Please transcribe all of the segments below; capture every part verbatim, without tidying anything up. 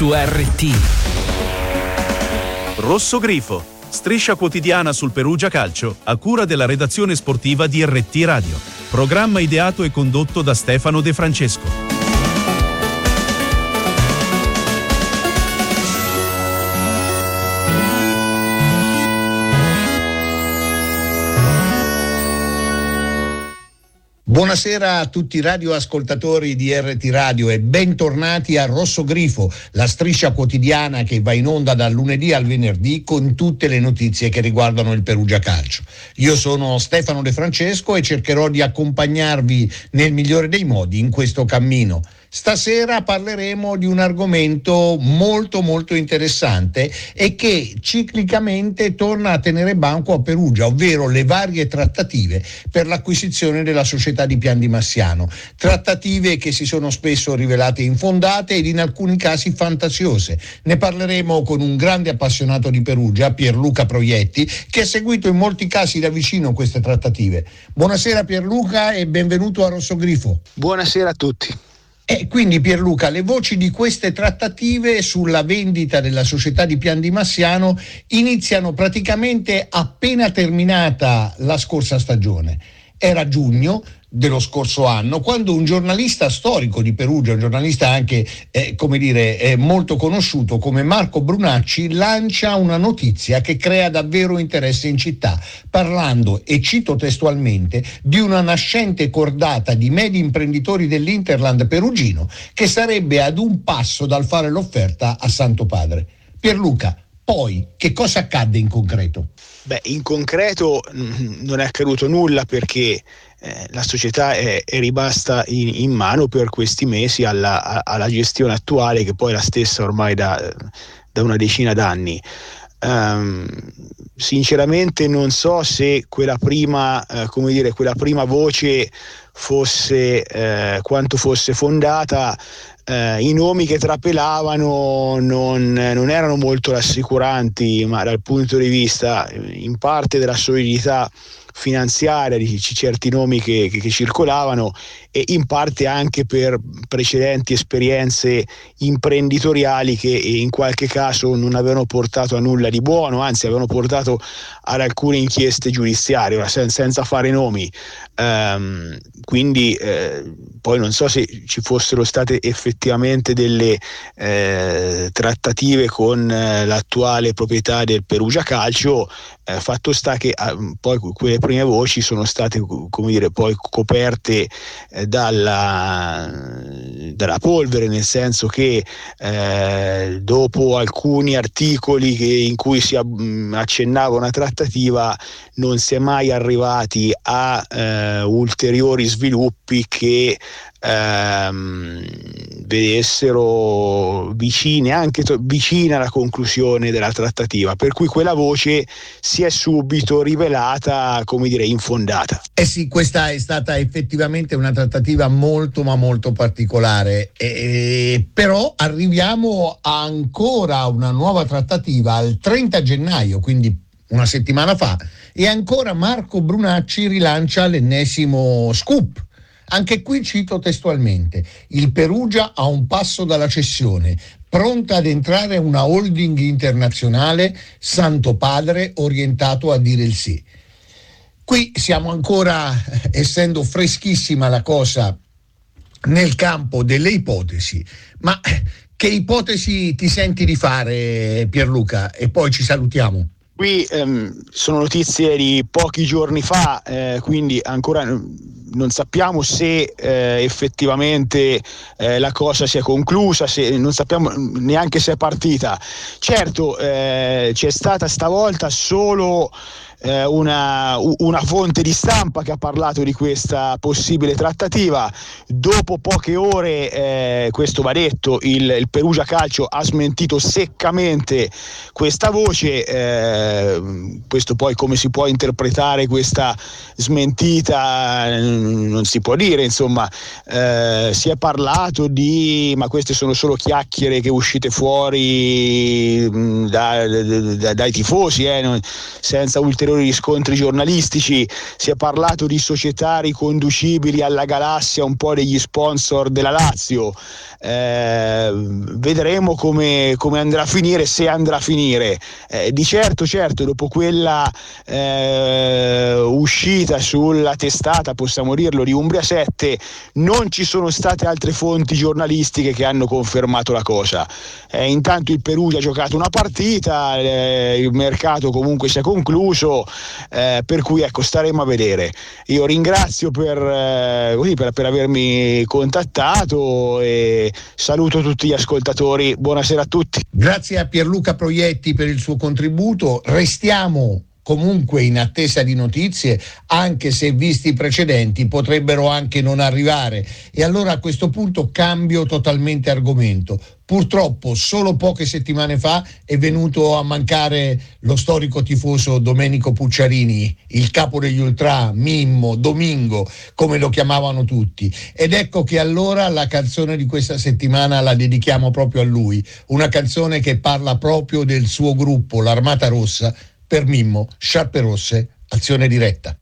su R T. Rosso Grifo, striscia quotidiana sul Perugia Calcio, a cura della redazione sportiva di R T Radio. Programma ideato e condotto da Stefano De Francesco. Buonasera a tutti i radioascoltatori di R T Radio e bentornati a Rosso Grifo, la striscia quotidiana che va in onda dal lunedì al venerdì con tutte le notizie che riguardano il Perugia Calcio. Io sono Stefano De Francesco e cercherò di accompagnarvi nel migliore dei modi in questo cammino. Stasera parleremo di un argomento molto molto interessante e che ciclicamente torna a tenere banco a Perugia, ovvero le varie trattative per l'acquisizione della società di Pian di Massiano. Trattative che si sono spesso rivelate infondate ed in alcuni casi fantasiose. Ne parleremo con un grande appassionato di Perugia, Pierluca Proietti, che ha seguito in molti casi da vicino queste trattative. Buonasera Pierluca e benvenuto a Rosso Grifo. Buonasera a tutti. E quindi Pierluca, le voci di queste trattative sulla vendita della società di Pian di Massiano iniziano praticamente appena terminata la scorsa stagione. Era giugno dello scorso anno, quando un giornalista storico di Perugia, un giornalista anche, eh, come dire, eh, molto conosciuto come Marco Brunacci, lancia una notizia che crea davvero interesse in città, parlando, e cito testualmente, di una nascente cordata di medi imprenditori dell'Interland perugino che sarebbe ad un passo dal fare l'offerta a Santo Padre. Pierluca, poi che cosa accadde in concreto? Beh, in concreto mh, non è accaduto nulla perché eh, la società è, è rimasta in, in mano per questi mesi alla, a, alla gestione attuale, che poi è la stessa ormai da, da una decina d'anni. Um, sinceramente non so se quella prima, eh, come dire, quella prima voce fosse eh, quanto fosse fondata. Eh, I nomi che trapelavano non, non erano molto rassicuranti, ma dal punto di vista in parte della solidità finanziaria di certi nomi che, che, che circolavano, e in parte anche per precedenti esperienze imprenditoriali che in qualche caso non avevano portato a nulla di buono, anzi avevano portato ad alcune inchieste giudiziarie, ora sen- senza fare nomi. Um, quindi eh, poi non so se ci fossero state effettivamente delle eh, trattative con eh, l'attuale proprietà del Perugia Calcio. Eh, fatto sta che eh, poi quelle prime voci sono state, come dire, poi coperte eh, dalla, dalla polvere, nel senso che eh, dopo alcuni articoli che, in cui si mh, accennava una trattativa, non si è mai arrivati a eh, ulteriori sviluppi che ehm, vedessero vicine, anche to- vicina alla conclusione della trattativa, per cui quella voce si è subito rivelata, come dire, infondata. Eh sì, questa è stata effettivamente una trattativa molto ma molto particolare, eh, però arriviamo a ancora una nuova trattativa al trenta gennaio, quindi una settimana fa, e ancora Marco Brunacci rilancia l'ennesimo scoop. Anche qui cito testualmente: il Perugia a un passo dalla cessione, pronta ad entrare una holding internazionale, Santo Padre orientato a dire il sì. Qui siamo ancora, essendo freschissima la cosa, nel campo delle ipotesi, ma che ipotesi ti senti di fare, Pierluca? E poi ci salutiamo. Qui ehm, sono notizie di pochi giorni fa, eh, quindi ancora non sappiamo se eh, effettivamente eh, la cosa si è conclusa, se, non sappiamo neanche se è partita. Certo, eh, c'è stata stavolta solo eh, una, una fonte di stampa che ha parlato di questa possibile trattativa. Dopo poche ore, eh, questo va detto, il, il Perugia Calcio ha smentito seccamente questa voce. Eh, questo poi come si può interpretare questa smentita non si può dire, insomma. Eh, si è parlato di, ma queste sono solo chiacchiere che uscite fuori da, da, da, dai tifosi, eh, non, senza ulteriori ulteriori riscontri giornalistici, si è parlato di società riconducibili alla galassia un po' degli sponsor della Lazio. Eh, vedremo come, come andrà a finire, se andrà a finire. Eh, di certo, certo, dopo quella eh, uscita sulla testata, possiamo dirlo, di Umbria sette, non ci sono state altre fonti giornalistiche che hanno confermato la cosa. Eh, intanto il Perugia ha giocato una partita, eh, il mercato comunque si è concluso, eh, per cui ecco, staremo a vedere. Io ringrazio per, eh, così, per, per avermi contattato e saluto tutti gli ascoltatori, buonasera a tutti. Grazie a Pierluca Proietti per il suo contributo, restiamo comunque in attesa di notizie, anche se visti i precedenti potrebbero anche non arrivare, e allora a questo punto cambio totalmente argomento. Purtroppo solo poche settimane fa è venuto a mancare lo storico tifoso Domenico Pucciarini, il capo degli Ultra, Mimmo, Domingo, come lo chiamavano tutti. Ed ecco che allora la canzone di questa settimana la dedichiamo proprio a lui, una canzone che parla proprio del suo gruppo, l'Armata Rossa. Per Mimmo, Sciarpe Rosse, azione diretta.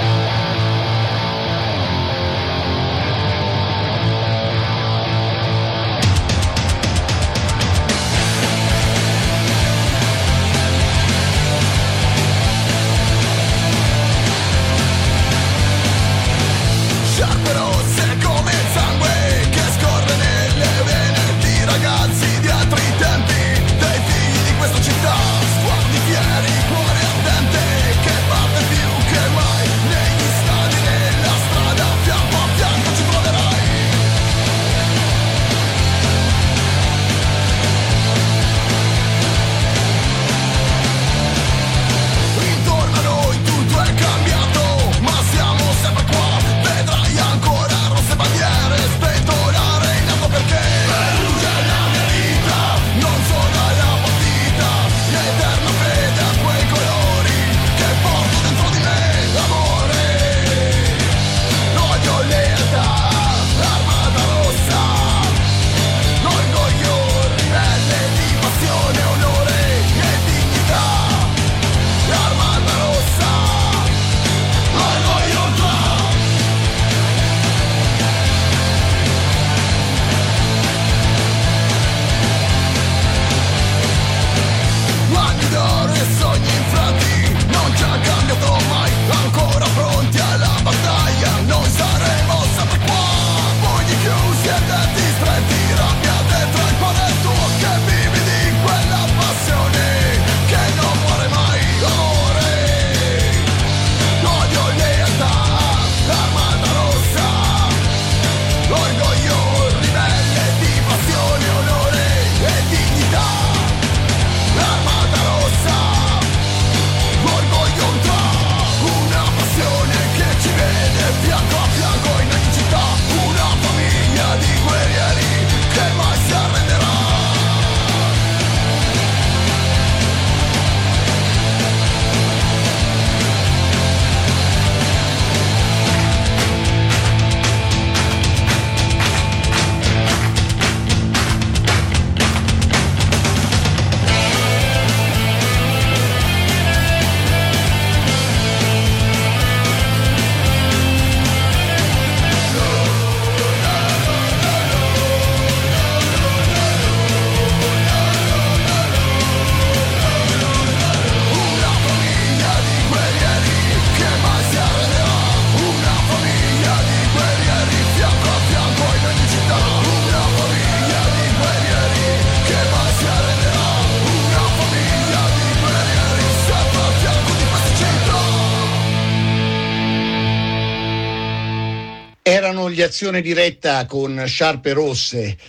Erano gli Azione Diretta con Sciarpe Rosse,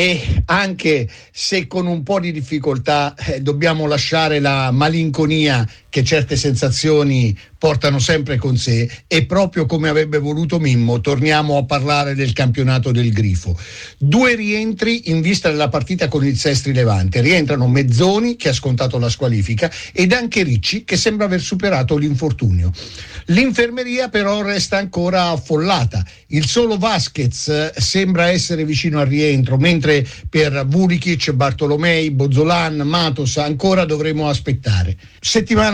e anche se con un po' di difficoltà eh, dobbiamo lasciare la malinconia che certe sensazioni portano sempre con sé, e proprio come avrebbe voluto Mimmo torniamo a parlare del campionato del Grifo. Due rientri in vista della partita con il Sestri Levante. Rientrano Mezzoni, che ha scontato la squalifica, ed anche Ricci, che sembra aver superato l'infortunio. L'infermeria però resta ancora affollata. Il solo Vasquez sembra essere vicino al rientro, mentre per Vulikic, Bartolomei, Bozzolan, Matos ancora dovremo aspettare. Settimana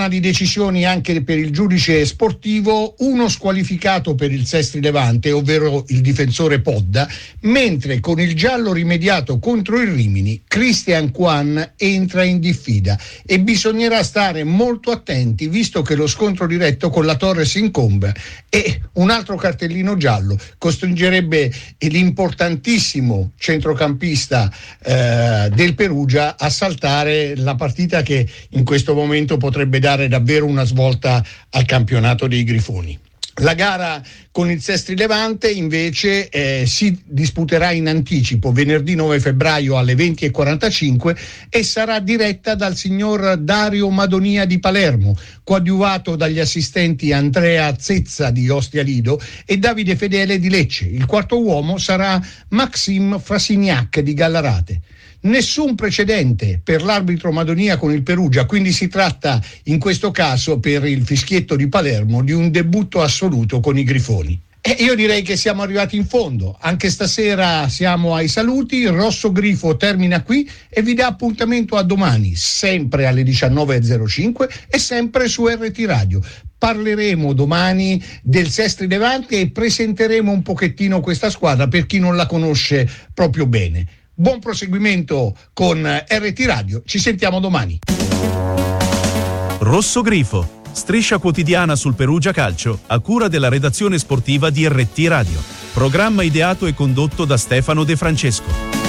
Giornata di decisioni anche per il giudice sportivo, uno squalificato per il Sestri Levante, ovvero il difensore Podda, mentre con il giallo rimediato contro il Rimini, Christian Quan entra in diffida e bisognerà stare molto attenti visto che lo scontro diretto con la Torres incombe e un altro cartellino giallo costringerebbe l'importantissimo centrocampista eh, del Perugia a saltare la partita che in questo momento potrebbe dare davvero una svolta al campionato dei Grifoni. La gara con il Sestri Levante invece eh, si disputerà in anticipo venerdì nove febbraio alle venti e quarantacinque e sarà diretta dal signor Dario Madonia di Palermo, coadiuvato dagli assistenti Andrea Zezza di Ostia Lido e Davide Fedele di Lecce. Il quarto uomo sarà Maxim Frasignac di Gallarate. Nessun precedente per l'arbitro Madonia con il Perugia, quindi si tratta in questo caso per il fischietto di Palermo di un debutto assoluto con i Grifoni. E io direi che siamo arrivati in fondo, anche stasera siamo ai saluti, il Rosso Grifo termina qui e vi dà appuntamento a domani, sempre alle diciannove e zero cinque e sempre su R T Radio. Parleremo domani del Sestri Levante e presenteremo un pochettino questa squadra per chi non la conosce proprio bene. Buon proseguimento con R T Radio, ci sentiamo domani. Rosso Grifo, striscia quotidiana sul Perugia Calcio, a cura della redazione sportiva di R T Radio. Programma ideato e condotto da Stefano De Francesco.